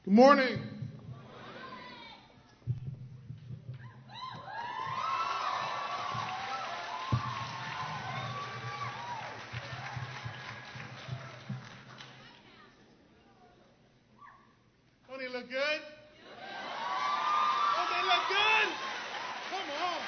Good morning. Don't they look good? Don't they look good? Come on.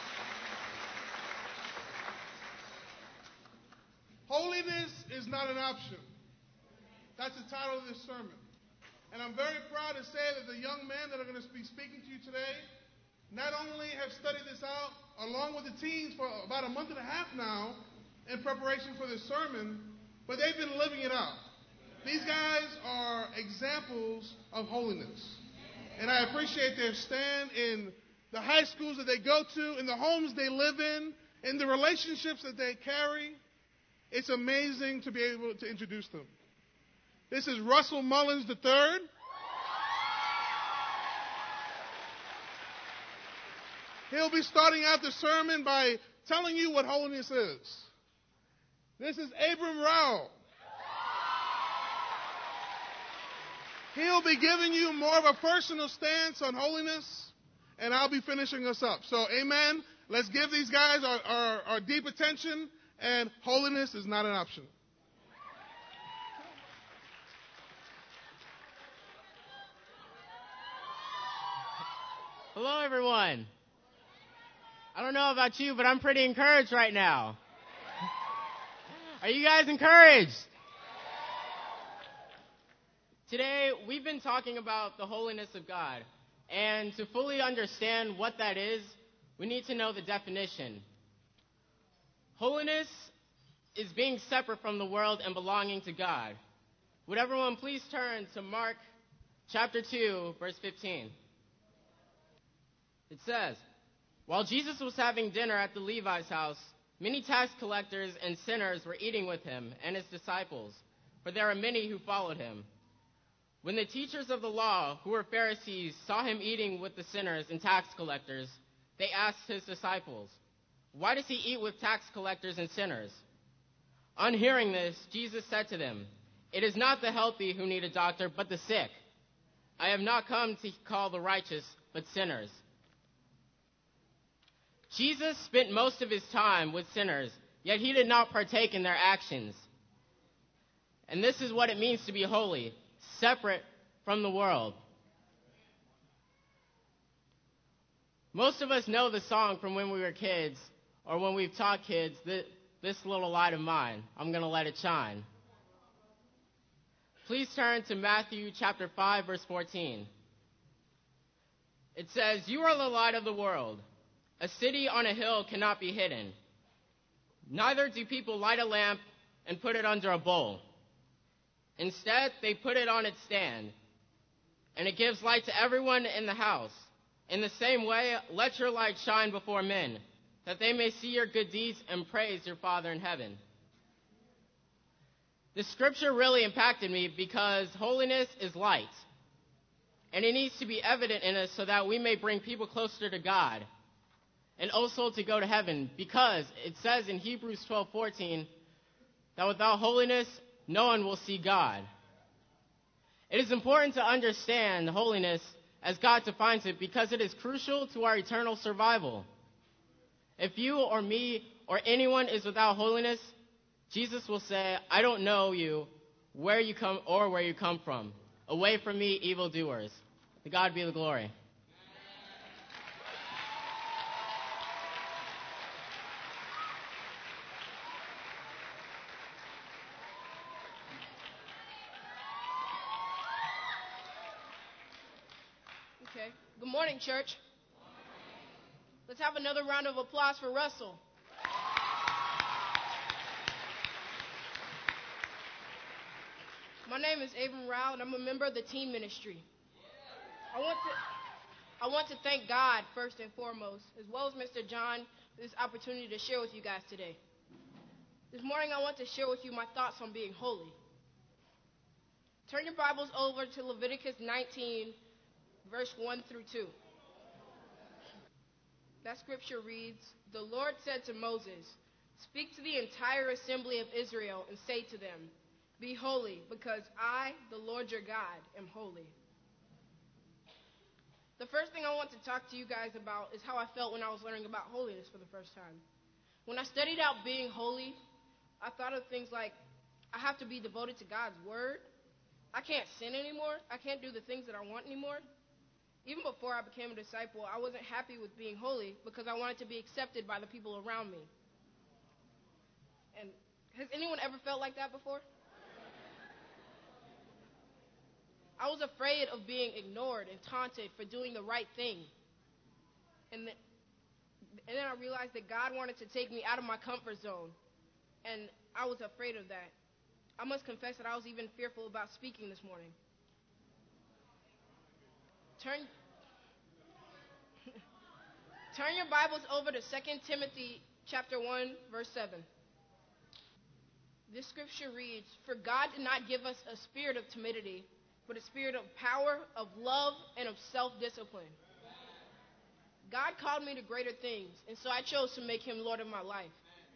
Holiness is not an option. That's the title of this sermon. And I'm very proud to say that the young men that are going to be speaking to you today not only have studied this out along with the teens for about a month and a half now in preparation for this sermon, but they've been living it out. These guys are examples of holiness. And I appreciate their stand in the high schools that they go to, in the homes they live in the relationships that they carry. It's amazing to be able to introduce them. This is Russell Mullins III. He'll be starting out the sermon by telling you what holiness is. This is Abram Rao. He'll be giving you more of a personal stance on holiness, and I'll be finishing us up. So, amen. Let's give these guys our deep attention, and holiness is not an option. Hello, everyone. I don't know about you, but I'm pretty encouraged right now. Are you guys encouraged? Today, we've been talking about the holiness of God. And to fully understand what that is, we need to know the definition. Holiness is being separate from the world and belonging to God. Would everyone please turn to Mark chapter 2, verse 15. It says, "While Jesus was having dinner at the Levi's house, many tax collectors and sinners were eating with him and his disciples, for there were many who followed him. When the teachers of the law, who were Pharisees, saw him eating with the sinners and tax collectors, they asked his disciples, 'Why does he eat with tax collectors and sinners?' On hearing this, Jesus said to them, 'It is not the healthy who need a doctor, but the sick. I have not come to call the righteous, but sinners.'" Jesus spent most of his time with sinners, yet he did not partake in their actions. And this is what it means to be holy, separate from the world. Most of us know the song from when we were kids, or when we've taught kids, "This little light of mine, I'm going to let it shine." Please turn to Matthew chapter 5, verse 14. It says, "You are the light of the world. A city on a hill cannot be hidden. Neither do people light a lamp and put it under a bowl. Instead, they put it on its stand, and it gives light to everyone in the house. In the same way, let your light shine before men, that they may see your good deeds and praise your Father in heaven." This scripture really impacted me because holiness is light, and it needs to be evident in us so that we may bring people closer to God and also to go to heaven, because it says in Hebrews 12:14 that without holiness, no one will see God. It is important to understand holiness as God defines it, because it is crucial to our eternal survival. If you or me or anyone is without holiness, Jesus will say, "I don't know you, where you come from. Away from me, evildoers." To God be the glory. Okay. Good morning, church. Let's have another round of applause for Russell. My name is Abram Rao, and I'm a member of the teen ministry. I want to thank God first and foremost, as well as Mr. John, for this opportunity to share with you guys today. This morning, I want to share with you my thoughts on being holy. Turn your Bibles over to Leviticus 19, verse 1 through 2. That scripture reads, "The Lord said to Moses, 'Speak to the entire assembly of Israel and say to them, Be holy, because I, the Lord your God, am holy. The first thing I want to talk to you guys about is how I felt when I was learning about holiness for the first time. When I studied out being holy, I thought of things like, I have to be devoted to God's word. I can't sin anymore. I can't do the things that I want anymore. Even before I became a disciple, I wasn't happy with being holy because I wanted to be accepted by the people around me. And has anyone ever felt like that before? I was afraid of being ignored and taunted for doing the right thing. And then I realized that God wanted to take me out of my comfort zone. And I was afraid of that. I must confess that I was even fearful about speaking this morning. Turn your Bibles over to 2 Timothy chapter 1, verse 7. This scripture reads, "For God did not give us a spirit of timidity, but a spirit of power, of love, and of self-discipline." God called me to greater things, and so I chose to make him Lord of my life.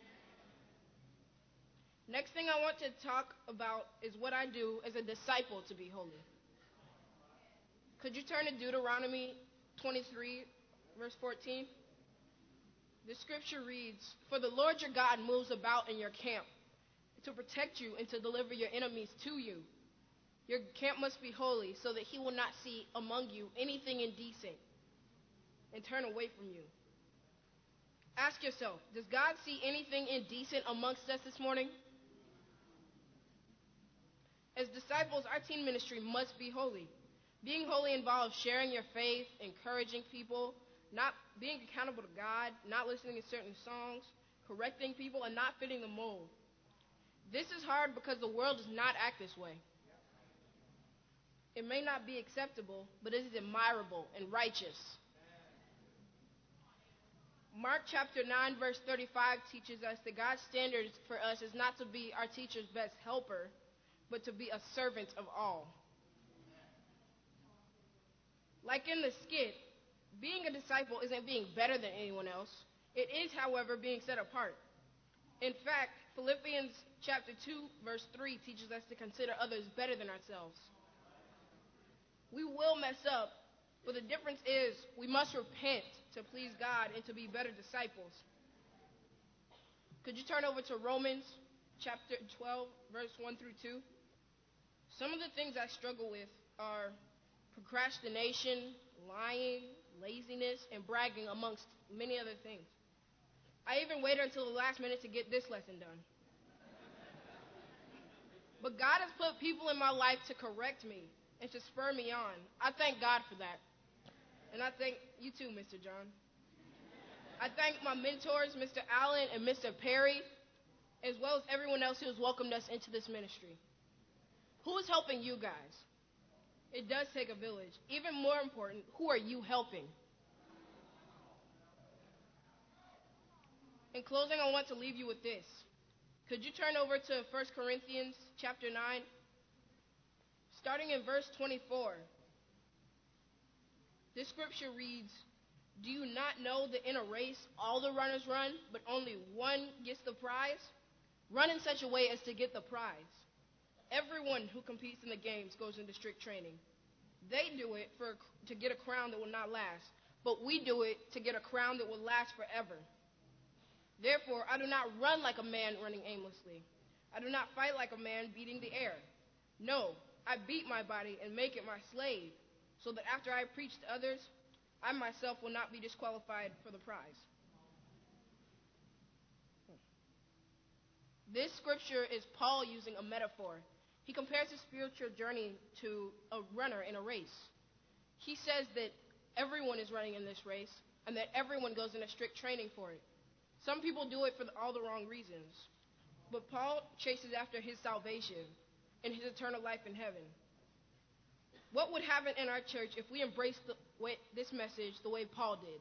Next thing I want to talk about is what I do as a disciple to be holy. Could you turn to Deuteronomy 23, verse 14? The scripture reads, "For the Lord your God moves about in your camp to protect you and to deliver your enemies to you. Your camp must be holy so that he will not see among you anything indecent and turn away from you." Ask yourself, does God see anything indecent amongst us this morning? As disciples, our teen ministry must be holy. Being holy involves sharing your faith, encouraging people, not being accountable to God, not listening to certain songs, correcting people, and not fitting the mold. This is hard because the world does not act this way. It may not be acceptable, but it is admirable and righteous. Mark chapter 9, verse 35 teaches us that God's standards for us is not to be our teacher's best helper, but to be a servant of all. Like in the skit, being a disciple isn't being better than anyone else. It is, however, being set apart. In fact, Philippians chapter 2, verse 3 teaches us to consider others better than ourselves. We will mess up, but the difference is we must repent to please God and to be better disciples. Could you turn over to Romans chapter 12, verse 1 through 2? Some of the things I struggle with are procrastination, lying, laziness, and bragging, amongst many other things. I even waited until the last minute to get this lesson done. But God has put people in my life to correct me and to spur me on. I thank God for that. And I thank you too, Mr. John. I thank my mentors, Mr. Allen and Mr. Perry, as well as everyone else who has welcomed us into this ministry. Who is helping you guys? It does take a village. Even more important, who are you helping? In closing, I want to leave you with this. Could you turn over to 1 Corinthians chapter 9, starting in verse 24. This scripture reads, "Do you not know that in a race all the runners run, but only one gets the prize? Run in such a way as to get the prize. Everyone who competes in the games goes into strict training. They do it to get a crown that will not last, but we do it to get a crown that will last forever. Therefore, I do not run like a man running aimlessly. I do not fight like a man beating the air. No, I beat my body and make it my slave, so that after I preach to others, I myself will not be disqualified for the prize." This scripture is Paul using a metaphor. He compares his spiritual journey to a runner in a race. He says that everyone is running in this race and that everyone goes into strict training for it. Some people do it for all the wrong reasons. But Paul chases after his salvation and his eternal life in heaven. What would happen in our church if we embraced this message the way Paul did?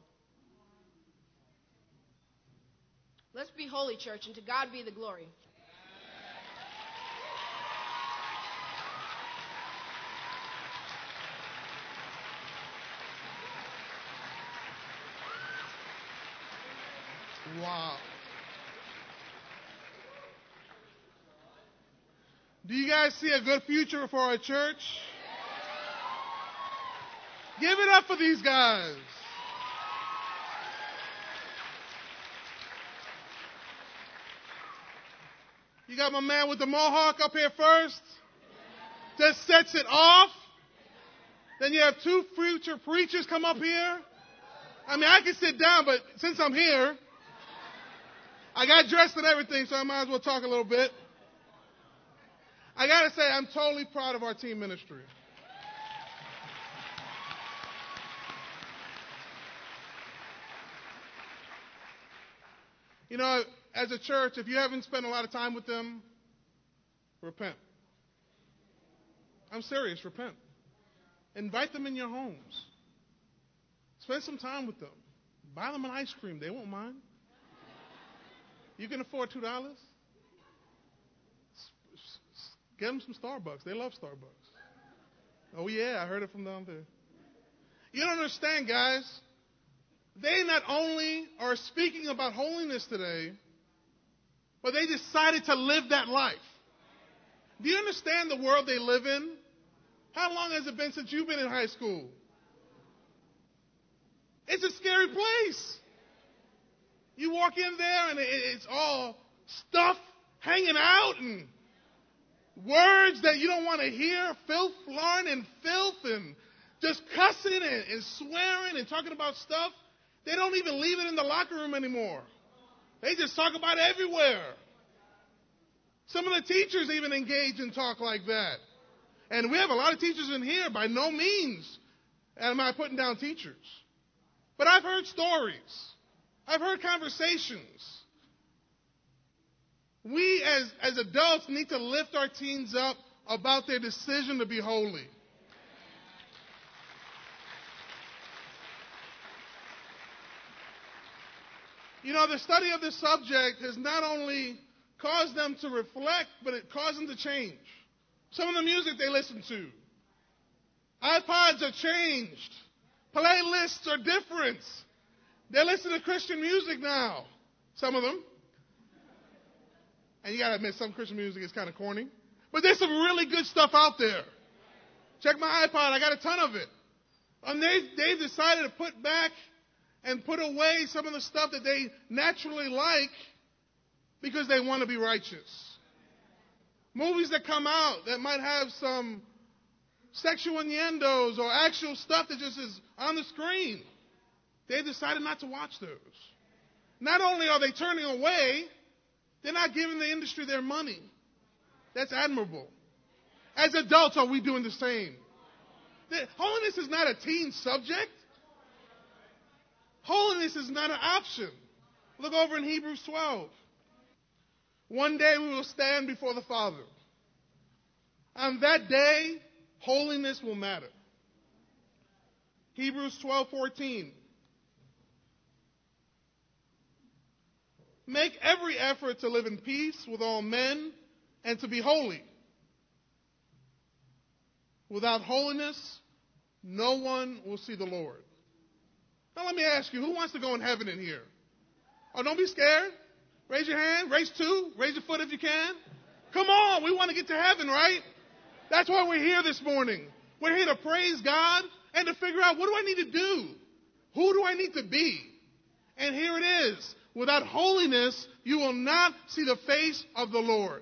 Let's be holy, church, and to God be the glory. Wow. Do you guys see a good future for our church? Give it up for these guys. You got my man with the mohawk up here first. Just sets it off. Then you have two future preachers come up here. I mean, I can sit down, but since I'm here, I got dressed and everything, so I might as well talk a little bit. I got to say, I'm totally proud of our team ministry. You know, as a church, if you haven't spent a lot of time with them, repent. I'm serious, repent. Invite them in your homes. Spend some time with them. Buy them an ice cream. They won't mind. You can afford $2. Get them some Starbucks. They love Starbucks. Oh, yeah, I heard it from down there. You don't understand, guys. They not only are speaking about holiness today, but they decided to live that life. Do you understand the world they live in? How long has it been since you've been in high school? It's a scary place. You walk in there and it's all stuff hanging out and words that you don't want to hear, filth, flarn, and filth, and just cussing and swearing and talking about stuff. They don't even leave it in the locker room anymore. They just talk about it everywhere. Some of the teachers even engage in talk like that. And we have a lot of teachers in here. By no means am I putting down teachers. But I've heard stories. I've heard conversations. We as adults need to lift our teens up about their decision to be holy. You know, the study of this subject has not only caused them to reflect, but it caused them to change. Some of the music they listen to. iPods are changed. Playlists are different. They listen to Christian music now. Some of them. And you got to admit, some Christian music is kind of corny. But there's some really good stuff out there. Check my iPod. I got a ton of it. And they've decided to put back and put away some of the stuff that they naturally like because they want to be righteous. Movies that come out that might have some sexual innuendos or actual stuff that just is on the screen. They decided not to watch those. Not only are they turning away, they're not giving the industry their money. That's admirable. As adults, are we doing the same? Holiness is not a teen subject. Holiness is not an option. Look over in Hebrews 12. One day we will stand before the Father. On that day, holiness will matter. Hebrews 12:14. Make every effort to live in peace with all men and to be holy. Without holiness, no one will see the Lord. Now let me ask you, who wants to go in heaven in here? Oh, don't be scared. Raise your hand. Raise two. Raise your foot if you can. Come on. We want to get to heaven, right? That's why we're here this morning. We're here to praise God and to figure out, what do I need to do? Who do I need to be? And here it is. Without holiness, you will not see the face of the Lord.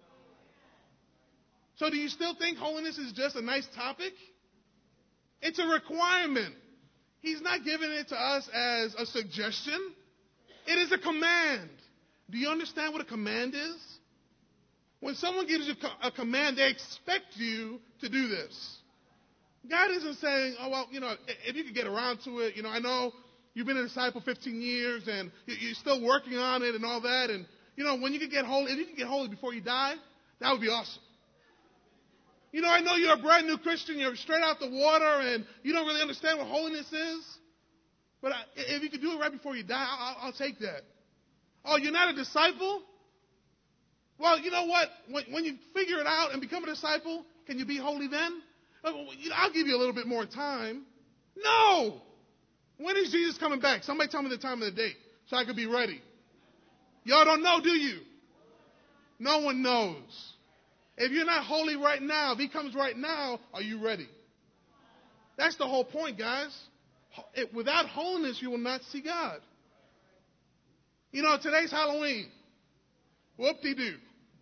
So do you still think holiness is just a nice topic? It's a requirement. He's not giving it to us as a suggestion. It is a command. Do you understand what a command is? When someone gives you a command, they expect you to do this. God isn't saying, oh, well, if you could get around to it, I know you've been a disciple 15 years and you're still working on it and all that. And, when you can get holy, if you can get holy before you die, that would be awesome. I know you're a brand new Christian, you're straight out the water, and you don't really understand what holiness is. But if you could do it right before you die, I'll take that. Oh, you're not a disciple? Well, you know what? When you figure it out and become a disciple, can you be holy then? I'll give you a little bit more time. No! When is Jesus coming back? Somebody tell me the time of the date so I could be ready. Y'all don't know, do you? No one knows. If you're not holy right now, if he comes right now, are you ready? That's the whole point, guys. Without holiness, you will not see God. You know, today's Halloween. Whoop-de-doo.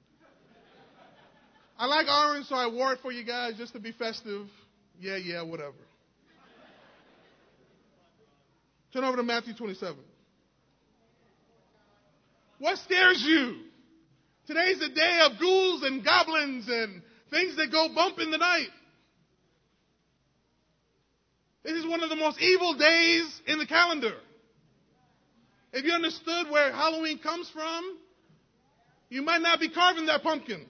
I like orange, so I wore it for you guys just to be festive. Yeah, whatever. Turn over to Matthew 27. What scares you? Today's the day of ghouls and goblins and things that go bump in the night. This is one of the most evil days in the calendar. If you understood where Halloween comes from, you might not be carving that pumpkin.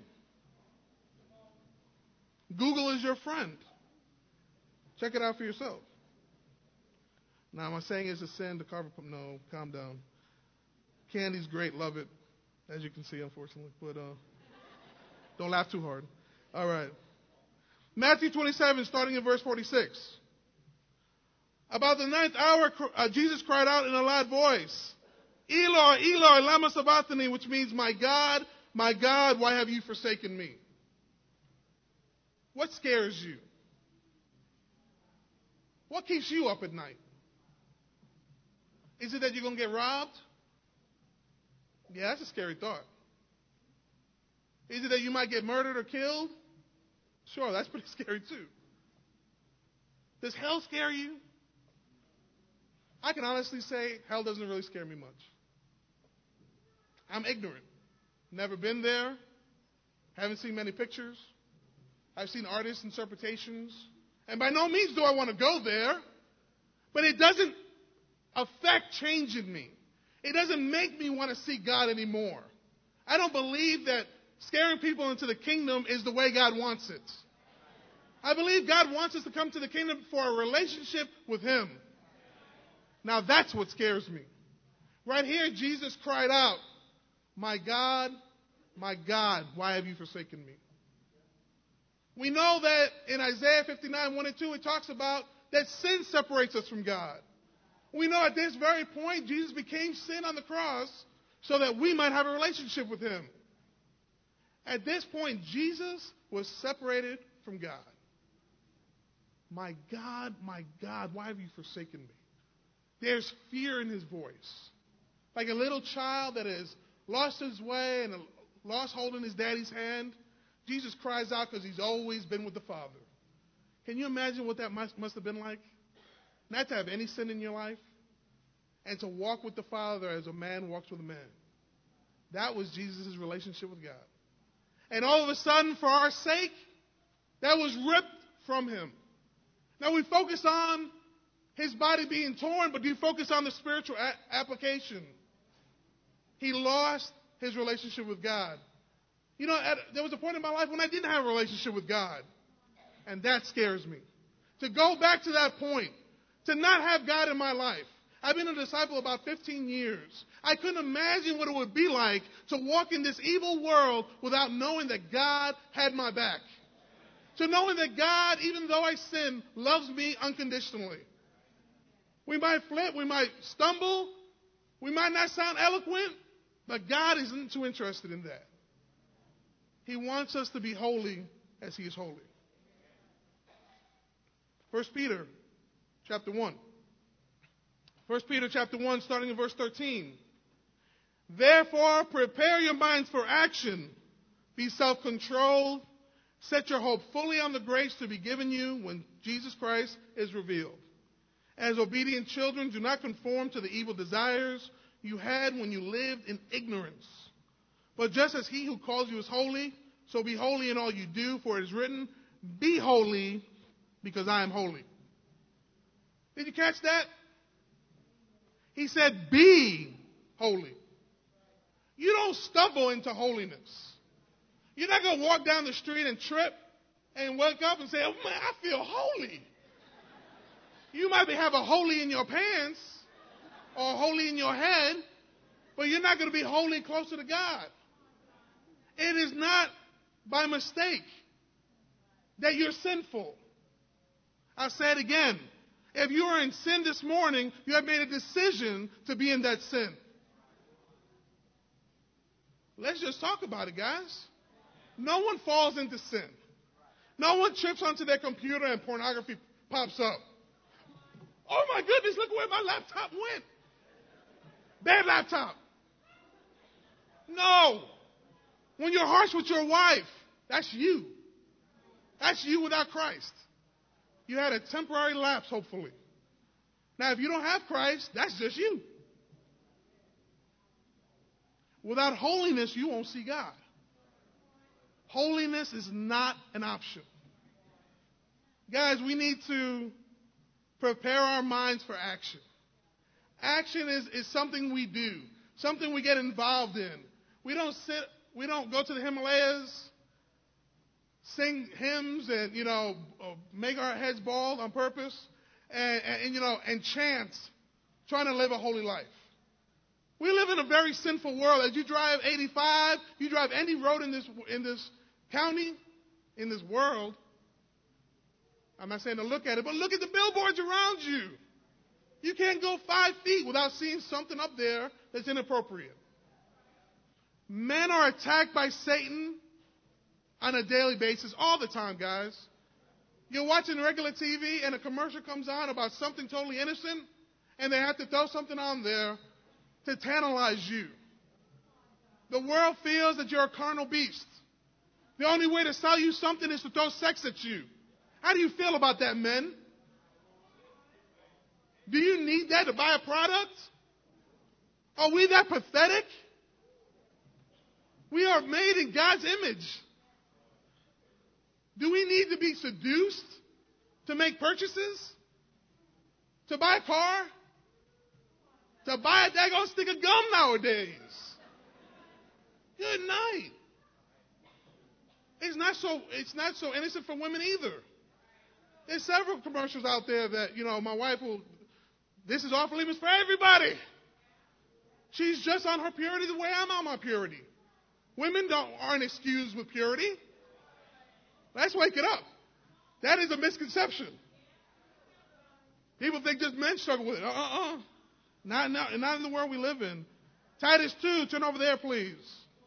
Google is your friend. Check it out for yourself. Now, am I saying it's a sin to carve a pumpkin? No, calm down. Candy's great, love it, as you can see, unfortunately. But don't laugh too hard. All right. Matthew 27, starting in verse 46. About the 9th hour, Jesus cried out in a loud voice, Eloi, Eloi, lama sabachthani, which means, my God, why have you forsaken me? What scares you? What keeps you up at night? Is it that you're going to get robbed? Yeah, that's a scary thought. Is it that you might get murdered or killed? Sure, that's pretty scary too. Does hell scare you? I can honestly say hell doesn't really scare me much. I'm ignorant. Never been there. Haven't seen many pictures. I've seen artists' interpretations. And by no means do I want to go there. But it doesn't affect change in me. It doesn't make me want to see God anymore. I don't believe that scaring people into the kingdom is the way God wants it. I believe God wants us to come to the kingdom for a relationship with Him. Now that's what scares me. Right here, Jesus cried out, my God, why have you forsaken me? We know that in Isaiah 59, 1 and 2, it talks about that sin separates us from God. We know at this very point, Jesus became sin on the cross so that we might have a relationship with Him. At this point, Jesus was separated from God. My God, why have you forsaken me? There's fear in His voice. Like a little child that has lost his way and lost hold in his daddy's hand, Jesus cries out because He's always been with the Father. Can you imagine what that must have been like? Not to have any sin in your life, and to walk with the Father as a man walks with a man. That was Jesus' relationship with God. And all of a sudden, for our sake, that was ripped from Him. Now we focus on His body being torn, but do you focus on the spiritual application? He lost His relationship with God. You know, there was a point in my life when I didn't have a relationship with God. And that scares me. To go back to that point, to not have God in my life. I've been a disciple about 15 years. I couldn't imagine what it would be like to walk in this evil world without knowing that God had my back. To knowing that God, even though I sin, loves me unconditionally. We might flip, we might stumble, we might not sound eloquent, but God isn't too interested in that. He wants us to be holy as He is holy. 1 Peter chapter 1. 1 Peter chapter 1, starting in verse 13. Therefore, prepare your minds for action. Be self-controlled. Set your hope fully on the grace to be given you when Jesus Christ is revealed. As obedient children, do not conform to the evil desires you had when you lived in ignorance. But just as He who calls you is holy, so be holy in all you do, for it is written, be holy because I am holy. Did you catch that? He said, be holy. You don't stumble into holiness. You're not going to walk down the street and trip and wake up and say, oh man, I feel holy. You might have a holy in your pants or holy in your head, but you're not going to be holy closer to God. It is not by mistake that you're sinful. I'll say it again. If you are in sin this morning, you have made a decision to be in that sin. Let's just talk about it, guys. No one falls into sin. No one trips onto their computer and pornography pops up. Oh my goodness, look where my laptop went. Bad laptop. No. When you're harsh with your wife, that's you. That's you without Christ. You had a temporary lapse, hopefully. Now, if you don't have Christ, that's just you. Without holiness, you won't see God. Holiness is not an option. Guys, we need to prepare our minds for action. Action is something we do, something we get involved in. We don't go to the Himalayas, sing hymns and, make our heads bald on purpose and chant, trying to live a holy life. We live in a very sinful world. As you drive 85, you drive any road in this county, in this world. I'm not saying to look at it, but look at the billboards around you. You can't go 5 feet without seeing something up there that's inappropriate. Men are attacked by Satan on a daily basis, all the time, guys. You're watching regular TV and a commercial comes on about something totally innocent, and they have to throw something on there to tantalize you. The world feels that you're a carnal beast. The only way to sell you something is to throw sex at you. How do you feel about that, men? Do you need that to buy a product? Are we that pathetic? We are made in God's image. Do we need to be seduced to make purchases? To buy a car? To buy a daggone stick of gum nowadays? Good night. It's not so innocent for women either. There's several commercials out there that, my wife will, this is off limits for everybody. She's just on her purity the way I'm on my purity. Women aren't excused with purity. Let's wake it up. That is a misconception. People think just men struggle with it. Not in the world we live in. Titus 2, turn over there, please.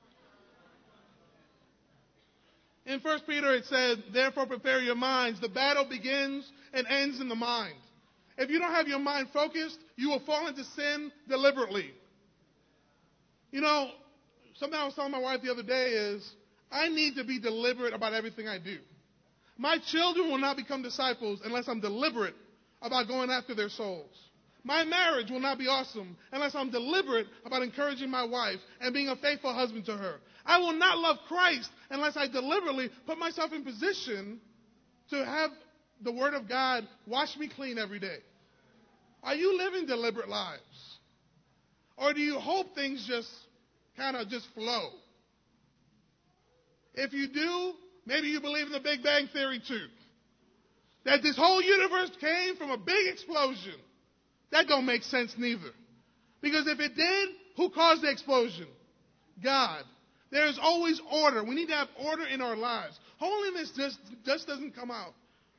In 1 Peter it says, therefore prepare your minds. The battle begins and ends in the mind. If you don't have your mind focused, you will fall into sin deliberately. Something I was telling my wife the other day is, I need to be deliberate about everything I do. My children will not become disciples unless I'm deliberate about going after their souls. My marriage will not be awesome unless I'm deliberate about encouraging my wife and being a faithful husband to her. I will not love Christ unless I deliberately put myself in position to have the Word of God wash me clean every day. Are you living deliberate lives? Or do you hope things just kind of just flow? If you do, maybe you believe in the Big Bang Theory too. That this whole universe came from a big explosion. That don't make sense neither. Because if it did, who caused the explosion? God. There's always order. We need to have order in our lives. Holiness just doesn't come out.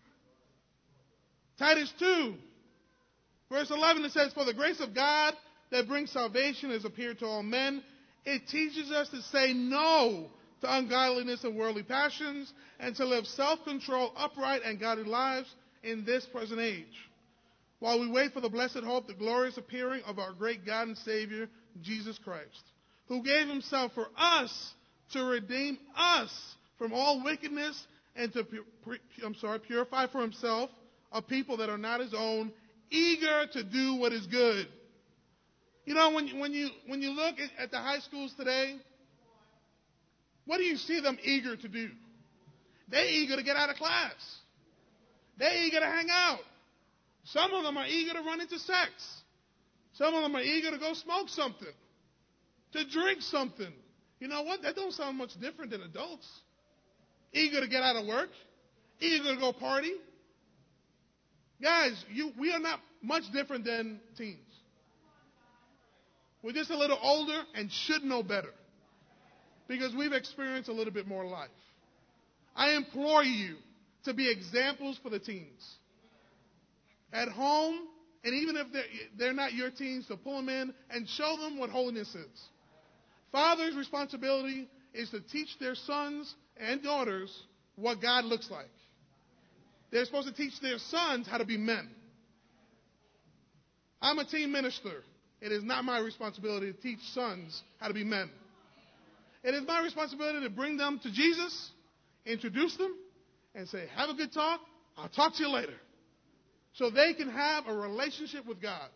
Titus 2, verse 11, it says, for the grace of God that brings salvation has appeared to all men. It teaches us to say no to ungodliness and worldly passions, and to live self-controlled, upright, and godly lives in this present age, while we wait for the blessed hope, the glorious appearing of our great God and Savior, Jesus Christ, who gave himself for us to redeem us from all wickedness and to purify for himself a people that are not his own, eager to do what is good. When you look at the high schools today, what do you see them eager to do? They're eager to get out of class. They're eager to hang out. Some of them are eager to run into sex. Some of them are eager to go smoke something, to drink something. You know what? That don't sound much different than adults. Eager to get out of work. Eager to go party. Guys, we are not much different than teens. We're just a little older and should know better, because we've experienced a little bit more life. I implore you to be examples for the teens. At home, and even if they're not your teens, to pull them in and show them what holiness is. Fathers' responsibility is to teach their sons and daughters what God looks like. They're supposed to teach their sons how to be men. I'm a teen minister. It is not my responsibility to teach sons how to be men. It is my responsibility to bring them to Jesus, introduce them, and say, have a good talk. I'll talk to you later. So they can have a relationship with God.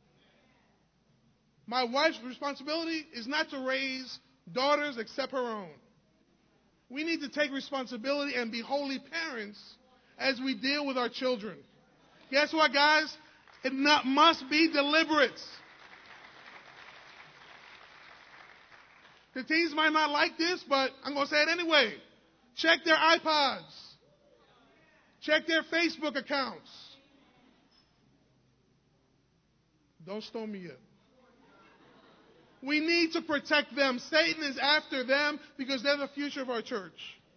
My wife's responsibility is not to raise daughters except her own. We need to take responsibility and be holy parents as we deal with our children. Guess what, guys? It must be deliberate. The teens might not like this, but I'm going to say it anyway. Check their iPods. Check their Facebook accounts. Don't stone me yet. We need to protect them. Satan is after them because they're the future of our church.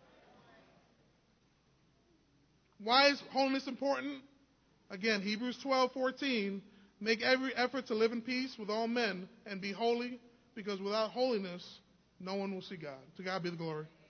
Why is holiness important? Again, Hebrews 12:14, make every effort to live in peace with all men and be holy, because without holiness, no one will see God. To God be the glory.